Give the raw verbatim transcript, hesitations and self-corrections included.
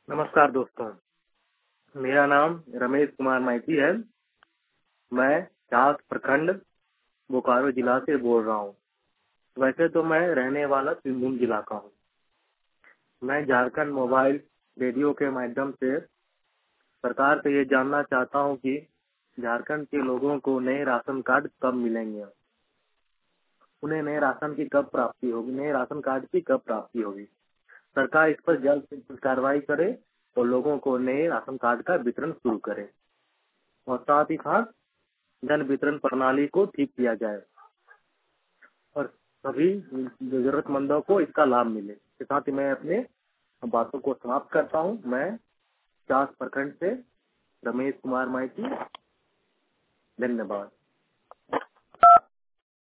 नमस्कार दोस्तों, मेरा नाम रमेश कुमार माइती है। मैं चास प्रखंड बोकारो जिला से बोल रहा हूँ। वैसे तो मैं रहने वाला सिंहभूम जिला का हूँ। मैं झारखंड मोबाइल रेडियो के माध्यम से सरकार से ये जानना चाहता हूँ कि झारखंड के लोगों को नए राशन कार्ड कब मिलेंगे, उन्हें नए राशन की कब प्राप्ति होगी, नए राशन कार्ड की कब प्राप्ति होगी। सरकार इस पर जल्द से जल्द कार्रवाई करे और लोगों को नए राशन कार्ड का वितरण शुरू करे और साथ ही साथ जन वितरण प्रणाली को ठीक किया जाए और सभी जरूरतमंदों को इसका लाभ मिले। इसके साथ ही मैं अपने बातों को समाप्त करता हूं। मैं चास प्रखंड से रमेश कुमार माइती, धन्यवाद।